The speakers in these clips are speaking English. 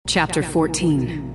Chapter 14.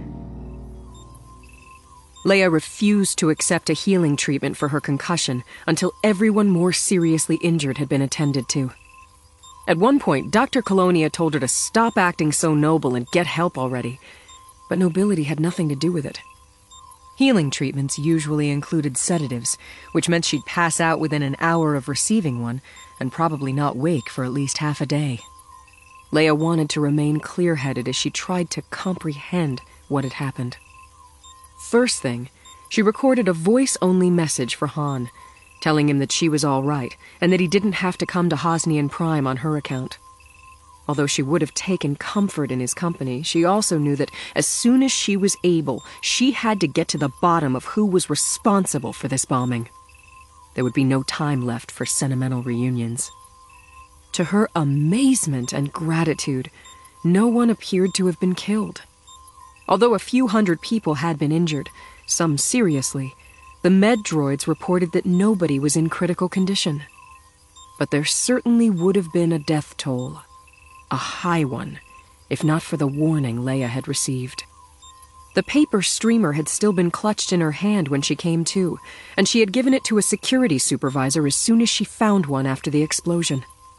Leia refused to accept a healing treatment for her concussion until everyone more seriously injured had been attended to. At one point, Dr. Colonia told her to stop acting so noble and get help already, but nobility had nothing to do with it. Healing treatments usually included sedatives, which meant she'd pass out within an hour of receiving one and probably not wake for at least half a day. Leia wanted to remain clear-headed as she tried to comprehend what had happened. First thing, she recorded a voice-only message for Han, telling him that she was all right and that he didn't have to come to Hosnian Prime on her account. Although she would have taken comfort in his company, she also knew that as soon as she was able, she had to get to the bottom of who was responsible for this bombing. There would be no time left for sentimental reunions. To her amazement and gratitude, no one appeared to have been killed. Although a few hundred people had been injured, some seriously, the med droids reported that nobody was in critical condition. But there certainly would have been a death toll. A high one, if not for the warning Leia had received. The paper streamer had still been clutched in her hand when she came to, and she had given it to a security supervisor as soon as she found one after the explosion.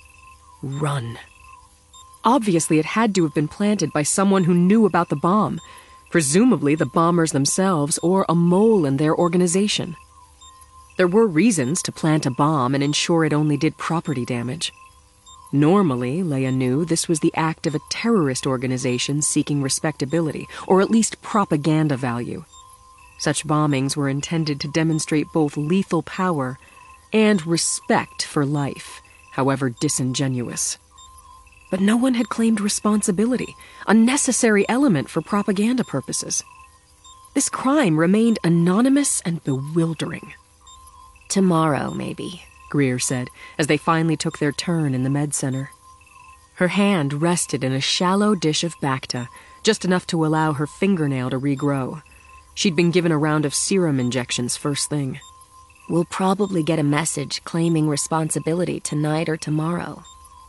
Run. Obviously, it had to have been planted by someone who knew about the bomb, presumably the bombers themselves or a mole in their organization. There were reasons to plant a bomb and ensure it only did property damage. Normally, Leia knew this was the act of a terrorist organization seeking respectability, or at least propaganda value. Such bombings were intended to demonstrate both lethal power and respect for life, however disingenuous. But no one had claimed responsibility, a necessary element for propaganda purposes. This crime remained anonymous and bewildering. Tomorrow, maybe, Greer said, as they finally took their turn in the med center. Her hand rested in a shallow dish of Bacta, just enough to allow her fingernail to regrow. She'd been given a round of serum injections first thing. We'll probably get a message claiming responsibility tonight or tomorrow.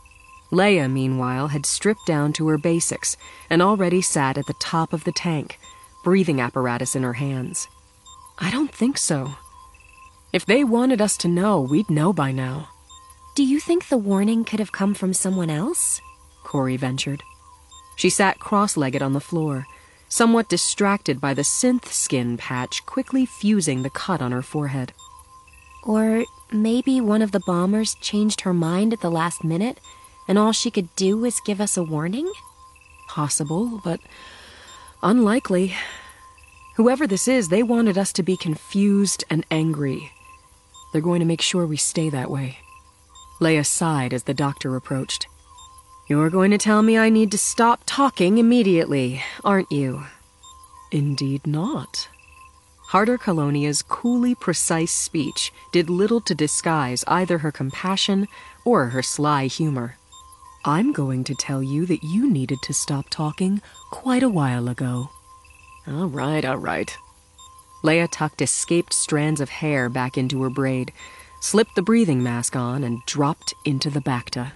Leia, meanwhile, had stripped down to her basics and already sat at the top of the tank, breathing apparatus in her hands. I don't think so. If they wanted us to know, we'd know by now. Do you think the warning could have come from someone else? Corey ventured. She sat cross-legged on the floor, somewhat distracted by the synth skin patch quickly fusing the cut on her forehead. Or maybe one of the bombers changed her mind at the last minute, and all she could do was give us a warning? Possible, but unlikely. Whoever this is, they wanted us to be confused and angry. They're going to make sure we stay that way. Leia sighed as the doctor approached. You're going to tell me I need to stop talking immediately, aren't you? Indeed not. Harder Colonia's coolly precise speech did little to disguise either her compassion or her sly humor. I'm going to tell you that you needed to stop talking quite a while ago. All right. Leia tucked escaped strands of hair back into her braid, slipped the breathing mask on, and dropped into the Bacta.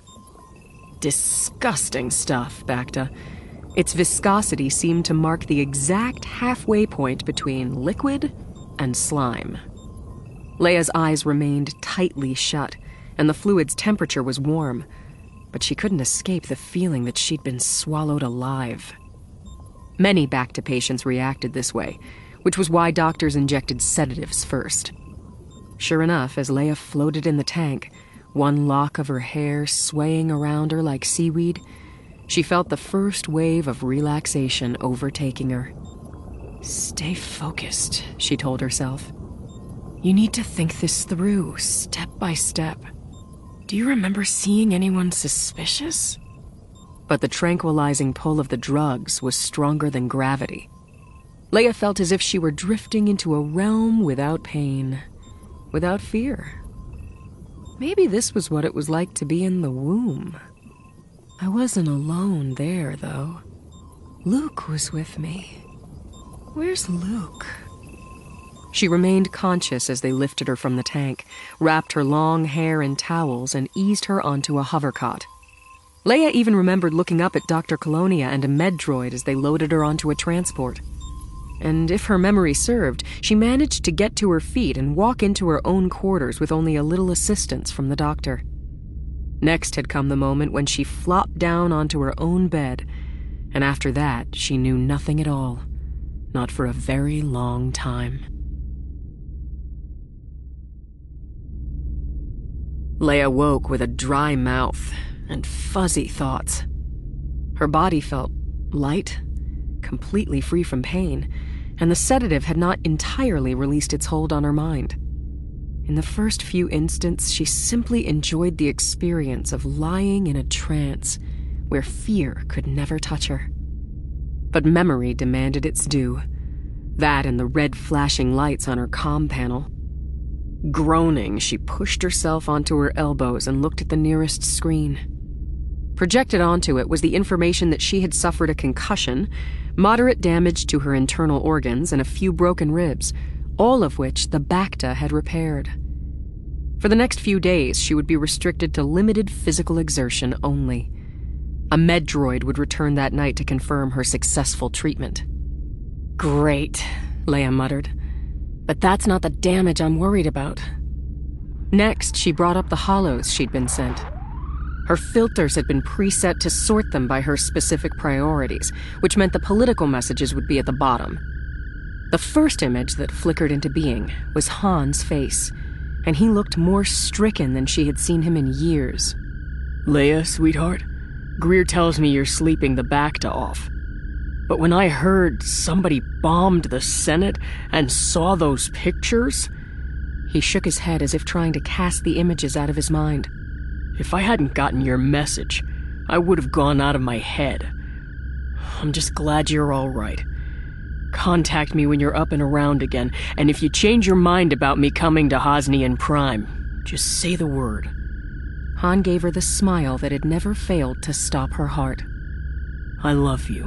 Disgusting stuff, Bacta. Its viscosity seemed to mark the exact halfway point between liquid and slime. Leia's eyes remained tightly shut, and the fluid's temperature was warm, but she couldn't escape the feeling that she'd been swallowed alive. Many Bacta patients reacted this way, which was why doctors injected sedatives first. Sure enough, as Leia floated in the tank, one lock of her hair swaying around her like seaweed, she felt the first wave of relaxation overtaking her. Stay focused, she told herself. You need to think this through, step by step. Do you remember seeing anyone suspicious? But the tranquilizing pull of the drugs was stronger than gravity. Leia felt as if she were drifting into a realm without pain, without fear. Maybe this was what it was like to be in the womb. I wasn't alone there, though. Luke was with me. Where's Luke? She remained conscious as they lifted her from the tank, wrapped her long hair in towels, and eased her onto a hovercot. Leia even remembered looking up at Dr. Colonia and a med droid as they loaded her onto a transport. And if her memory served, she managed to get to her feet and walk into her own quarters with only a little assistance from the doctor. Next had come the moment when she flopped down onto her own bed, and after that, she knew nothing at all. Not for a very long time. Leia woke with a dry mouth and fuzzy thoughts. Her body felt light, completely free from pain, and the sedative had not entirely released its hold on her mind. In the first few instants, she simply enjoyed the experience of lying in a trance where fear could never touch her. But memory demanded its due. That and the red flashing lights on her comm panel. Groaning, she pushed herself onto her elbows and looked at the nearest screen. Projected onto it was the information that she had suffered a concussion, moderate damage to her internal organs, and a few broken ribs, all of which the Bacta had repaired. For the next few days, she would be restricted to limited physical exertion only. A med droid would return that night to confirm her successful treatment. Great, Leia muttered. But that's not the damage I'm worried about. Next, she brought up the hollows she'd been sent. Her filters had been preset to sort them by her specific priorities, which meant the political messages would be at the bottom. The first image that flickered into being was Han's face, and he looked more stricken than she had seen him in years. Leia, sweetheart, Greer tells me you're sleeping the Bacta off. But when I heard somebody bombed the Senate and saw those pictures... He shook his head as if trying to cast the images out of his mind. If I hadn't gotten your message, I would have gone out of my head. I'm just glad you're all right. Contact me when you're up and around again, and if you change your mind about me coming to Hosnian Prime, just say the word. Han gave her the smile that had never failed to stop her heart. I love you.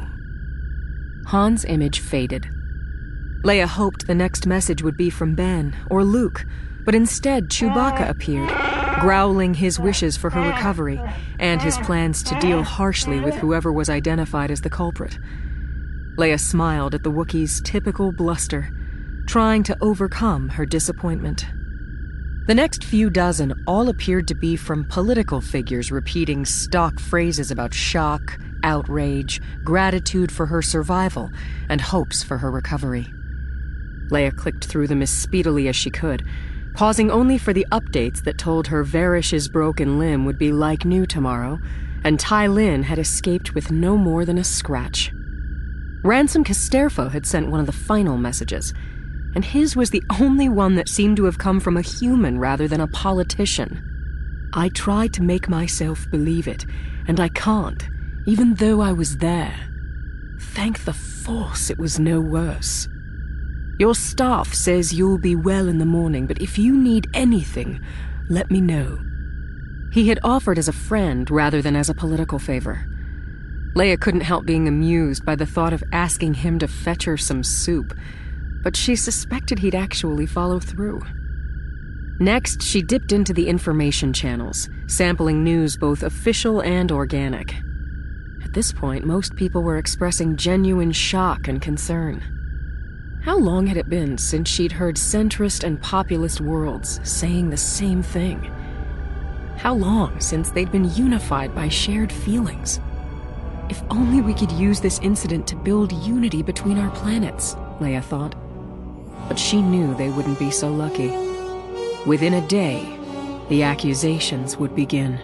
Han's image faded. Leia hoped the next message would be from Ben or Luke, but instead Chewbacca appeared, growling his wishes for her recovery and his plans to deal harshly with whoever was identified as the culprit. Leia smiled at the Wookiee's typical bluster, trying to overcome her disappointment. The next few dozen all appeared to be from political figures repeating stock phrases about shock, outrage, gratitude for her survival, and hopes for her recovery. Leia clicked through them as speedily as she could, pausing only for the updates that told her Varish's broken limb would be like new tomorrow, and Tai Lin had escaped with no more than a scratch. Ransom Casterfo had sent one of the final messages, and his was the only one that seemed to have come from a human rather than a politician. I tried to make myself believe it, and I can't, even though I was there. Thank the Force it was no worse. Your staff says you'll be well in the morning, but if you need anything, let me know. He had offered as a friend rather than as a political favor. Leia couldn't help being amused by the thought of asking him to fetch her some soup, but she suspected he'd actually follow through. Next, she dipped into the information channels, sampling news both official and organic. At this point, most people were expressing genuine shock and concern. How long had it been since she'd heard centrist and populist worlds saying the same thing? How long since they'd been unified by shared feelings? If only we could use this incident to build unity between our planets, Leia thought. But she knew they wouldn't be so lucky. Within a day, the accusations would begin.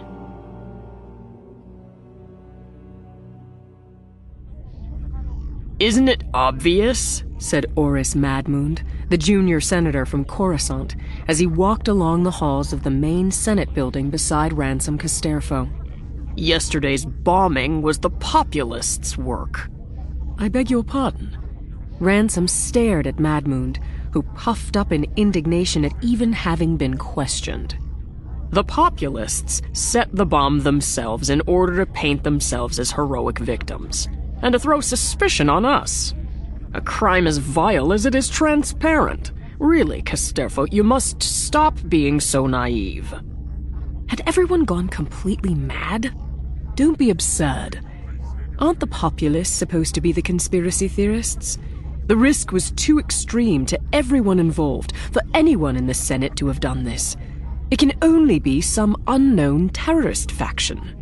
Isn't it obvious? Said Oris Madmund, the junior senator from Coruscant, as he walked along the halls of the main Senate building beside Ransom Casterfo. Yesterday's bombing was the populists' work. I beg your pardon? Ransom stared at Madmund, who puffed up in indignation at even having been questioned. The populists set the bomb themselves in order to paint themselves as heroic victims, and to throw suspicion on us. A crime as vile as it is transparent. Really, Casterfo, you must stop being so naive. Had everyone gone completely mad? Don't be absurd. Aren't the populace supposed to be the conspiracy theorists? The risk was too extreme to everyone involved for anyone in the Senate to have done this. It can only be some unknown terrorist faction.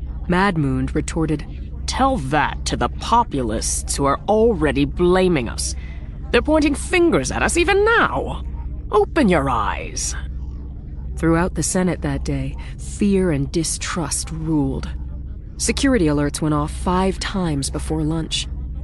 Madmoon retorted, "Tell that to the populists who are already blaming us. They're pointing fingers at us even now. Open your eyes." Throughout the Senate that day, fear and distrust ruled. Security alerts went off 5 times before lunch.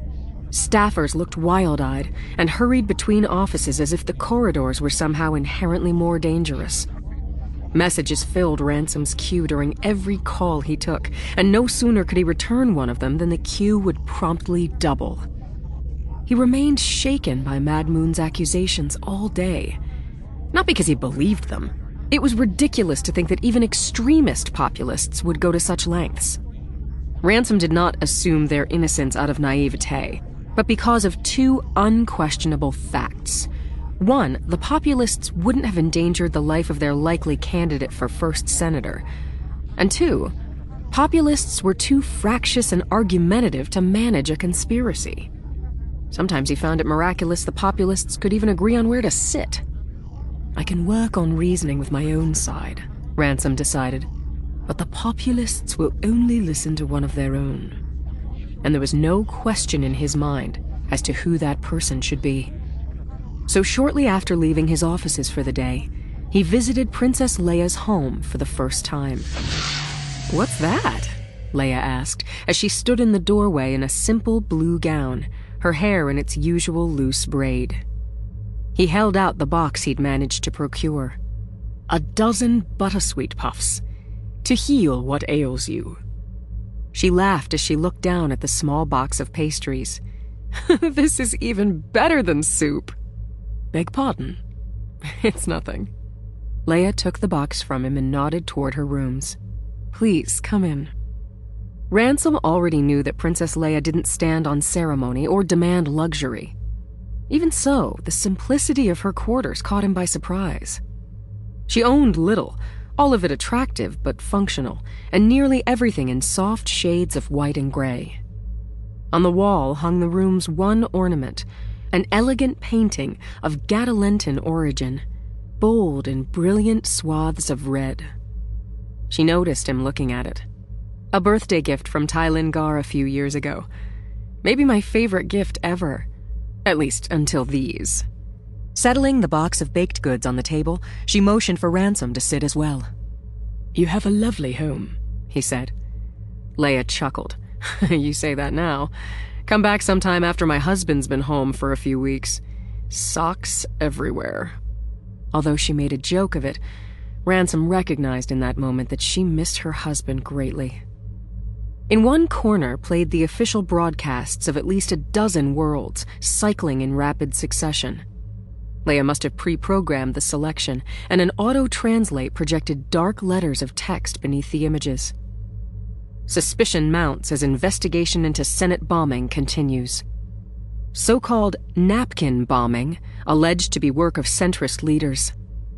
Staffers looked wild-eyed and hurried between offices as if the corridors were somehow inherently more dangerous. Messages filled Ransom's queue during every call he took, and no sooner could he return one of them than the queue would promptly double. He remained shaken by Madmoon's accusations all day. Not because he believed them. It was ridiculous to think that even extremist populists would go to such lengths. Ransom did not assume their innocence out of naivete, but because of 2 unquestionable facts. 1, the populists wouldn't have endangered the life of their likely candidate for first senator. And 2, populists were too fractious and argumentative to manage a conspiracy. Sometimes he found it miraculous the populists could even agree on where to sit. I can work on reasoning with my own side, Ransom decided, but the populists will only listen to one of their own. And there was no question in his mind as to who that person should be. So shortly after leaving his offices for the day, he visited Princess Leia's home for the first time. "What's that?" Leia asked, as she stood in the doorway in a simple blue gown, her hair in its usual loose braid. He held out the box he'd managed to procure. "A dozen Buttersweet Puffs, to heal what ails you." She laughed as she looked down at the small box of pastries. "This is even better than soup." "Beg pardon?" "It's nothing." Leia took the box from him and nodded toward her rooms. "Please, come in." Ransom already knew that Princess Leia didn't stand on ceremony or demand luxury. Even so, the simplicity of her quarters caught him by surprise. She owned little, all of it attractive but functional, and nearly everything in soft shades of white and gray. On the wall hung the room's one ornament, an elegant painting of Gadalentan origin, bold in brilliant swaths of red. She noticed him looking at it. A birthday gift from Tylin Gar a few years ago. Maybe my favorite gift ever. At least until these. Settling the box of baked goods on the table, she motioned for Ransom to sit as well. "You have a lovely home," he said. Leia chuckled. "You say that now. Come back sometime after my husband's been home for a few weeks. Socks everywhere." Although she made a joke of it, Ransom recognized in that moment that she missed her husband greatly. In one corner played the official broadcasts of at least a dozen worlds, cycling in rapid succession. Leia must have pre-programmed the selection, and an auto-translate projected dark letters of text beneath the images. Suspicion mounts as investigation into Senate bombing continues. So-called napkin bombing, alleged to be work of centrist leaders.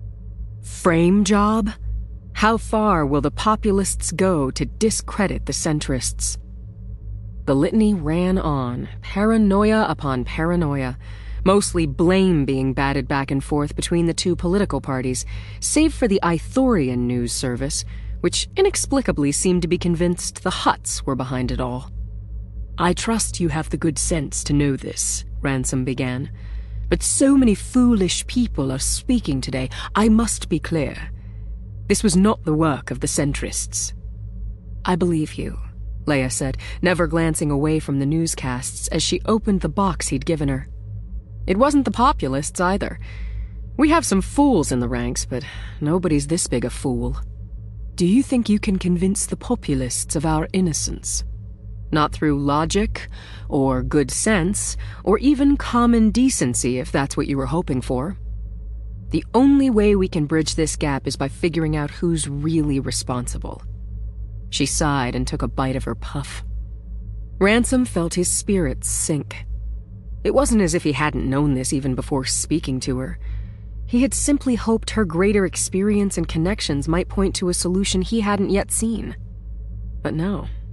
Frame job? How far will the populists go to discredit the centrists? The litany ran on, paranoia upon paranoia, mostly blame being batted back and forth between the 2 political parties, save for the Ithorian news service, which inexplicably seemed to be convinced the Hutts were behind it all. "I trust you have the good sense to know this," Ransom began. "But so many foolish people are speaking today, I must be clear. This was not the work of the centrists." "I believe you," Leia said, never glancing away from the newscasts as she opened the box he'd given her. "It wasn't the populists either. We have some fools in the ranks, but nobody's this big a fool." "Do you think you can convince the populists of our innocence?" "Not through logic, or good sense, or even common decency, if that's what you were hoping for. The only way we can bridge this gap is by figuring out who's really responsible." She sighed and took a bite of her puff. Ransom felt his spirits sink. It wasn't as if he hadn't known this even before speaking to her. He had simply hoped her greater experience and connections might point to a solution he hadn't yet seen. But no,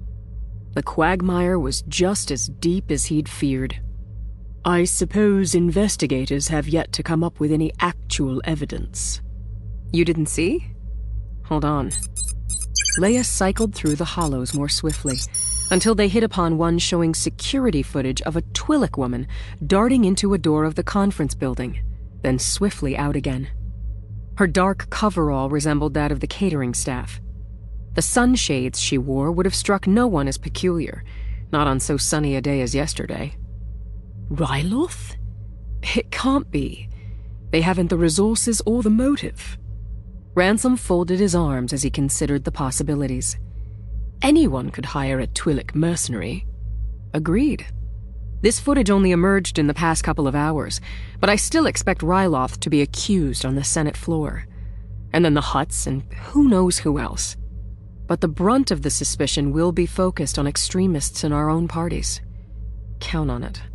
The quagmire was just as deep as he'd feared. I suppose investigators have yet to come up with any actual evidence. You didn't see? Hold on. Leia cycled through the hollows more swiftly, until they hit upon one showing security footage of a Twi'lek woman darting into a door of the conference building, then swiftly out again. Her dark coverall resembled that of the catering staff. The sunshades she wore would have struck no one as peculiar, not on so sunny a day as yesterday. Ryloth? It can't be. They haven't the resources or the motive. Ransom folded his arms as he considered the possibilities. Anyone could hire a Twi'lek mercenary. Agreed. This footage only emerged in the past couple of hours, but I still expect Ryloth to be accused on the Senate floor. And then the Hutts and who knows who else. But the brunt of the suspicion will be focused on extremists in our own parties. Count on it.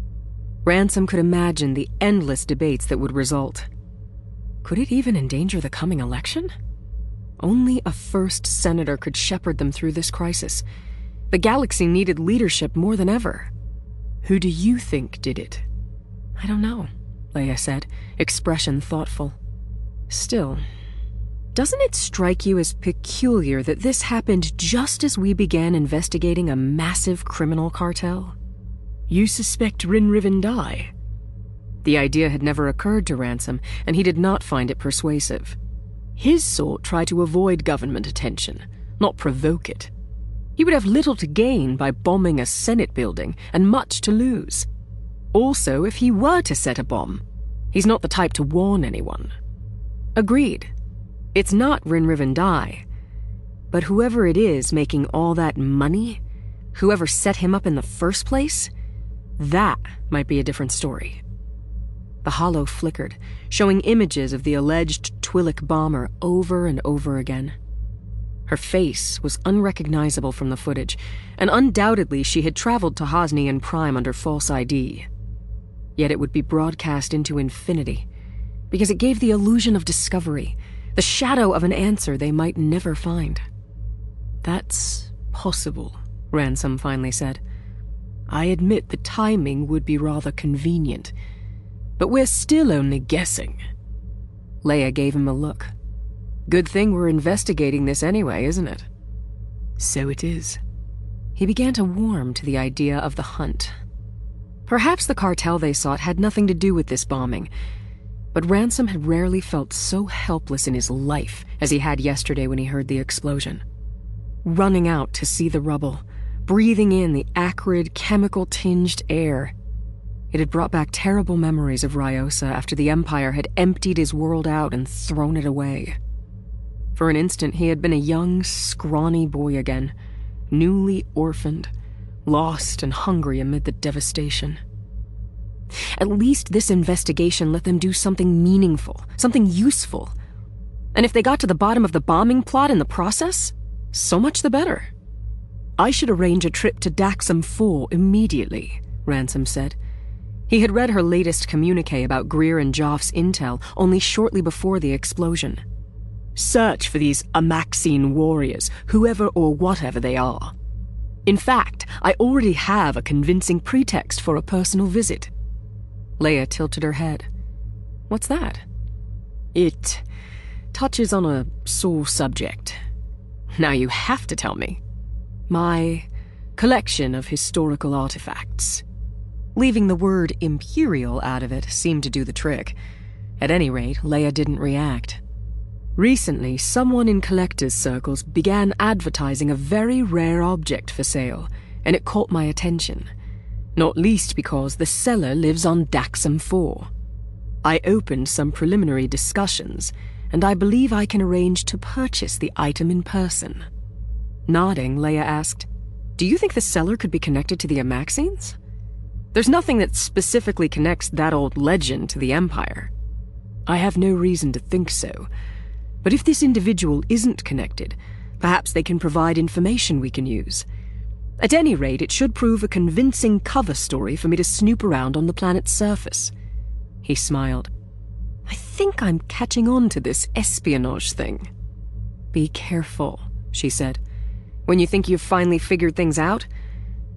Ransom could imagine the endless debates that would result. Could it even endanger the coming election? Only a first senator could shepherd them through this crisis. The galaxy needed leadership more than ever. Who do you think did it? I don't know, Leia said, expression thoughtful. Still, doesn't it strike you as peculiar that this happened just as we began investigating a massive criminal cartel? You suspect Rinriven Dai? The idea had never occurred to Ransom, and he did not find it persuasive. His sort try to avoid government attention, not provoke it. He would have little to gain by bombing a Senate building, and much to lose. Also, if he were to set a bomb, he's not the type to warn anyone. Agreed. It's not Rinriven Dai. But whoever it is making all that money, whoever set him up in the first place, that might be a different story. The hollow flickered, showing images of the alleged Twi'lek bomber over and over again. Her face was unrecognizable from the footage, and undoubtedly she had traveled to Hosnian Prime under false ID. Yet it would be broadcast into infinity, because it gave the illusion of discovery, the shadow of an answer they might never find. That's possible, Ransom finally said. I admit the timing would be rather convenient, but we're still only guessing. Leia gave him a look. Good thing we're investigating this anyway, isn't it? So it is. He began to warm to the idea of the hunt. Perhaps the cartel they sought had nothing to do with this bombing, but Ransom had rarely felt so helpless in his life as he had yesterday when he heard the explosion. Running out to see the rubble, breathing in the acrid, chemical-tinged air. It had brought back terrible memories of Ryosa after the Empire had emptied his world out and thrown it away. For an instant, he had been a young, scrawny boy again, newly orphaned, lost and hungry amid the devastation. At least this investigation let them do something meaningful, something useful. And if they got to the bottom of the bombing plot in the process, so much the better. I should arrange a trip to Daxam 4 immediately, Ransom said. He had read her latest communique about Greer and Joff's intel only shortly before the explosion. Search for these Amaxine warriors, whoever or whatever they are. In fact, I already have a convincing pretext for a personal visit. Leia tilted her head. What's that? It touches on a sore subject. Now you have to tell me. My collection of historical artifacts. Leaving the word imperial out of it seemed to do the trick. At any rate, Leia didn't react. Recently, someone in collectors' circles began advertising a very rare object for sale, and it caught my attention. Not least because the seller lives on Daxam 4. I opened some preliminary discussions, and I believe I can arrange to purchase the item in person. Nodding, Leia asked, "Do you think the seller could be connected to the Amaxines? There's nothing that specifically connects that old legend to the Empire." I have no reason to think so. But if this individual isn't connected, perhaps they can provide information we can use. At any rate, it should prove a convincing cover story for me to snoop around on the planet's surface. He smiled. "I think I'm catching on to this espionage thing." "Be careful," she said. "When you think you've finally figured things out,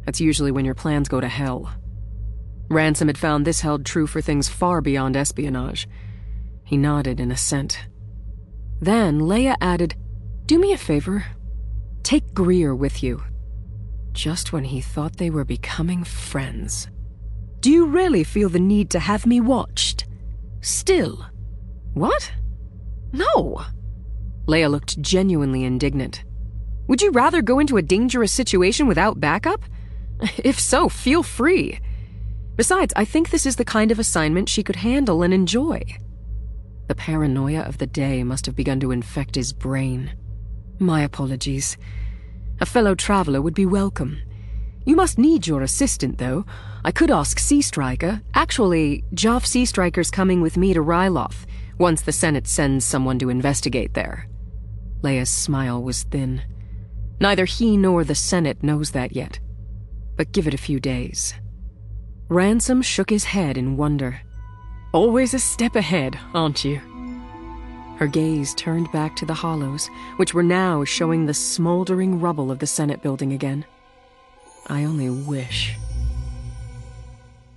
That's usually when your plans go to hell. Ransom had found this held true for things far beyond espionage. He nodded in assent. Then Leia added, "Do me a favor. Take Greer with you." Just when he thought they were becoming friends. "Do you really feel the need to have me watched? Still?" "What? No." Leia looked genuinely indignant. "Would you rather go into a dangerous situation without backup? If so, feel free. Besides, I think this is the kind of assignment she could handle and enjoy." The paranoia of the day must have begun to infect his brain. "My apologies. A fellow traveler would be welcome. You must need your assistant, though. I could ask Seastriker. Actually, Joff Seastriker's coming with me to Ryloth, once the Senate sends someone to investigate there." Leia's smile was thin. Neither he nor the Senate knows that yet. But give it a few days. Ransom shook his head in wonder. "Always a step ahead, aren't you?" Her gaze turned back to the hollows, which were now showing the smoldering rubble of the Senate building again. "I only wish."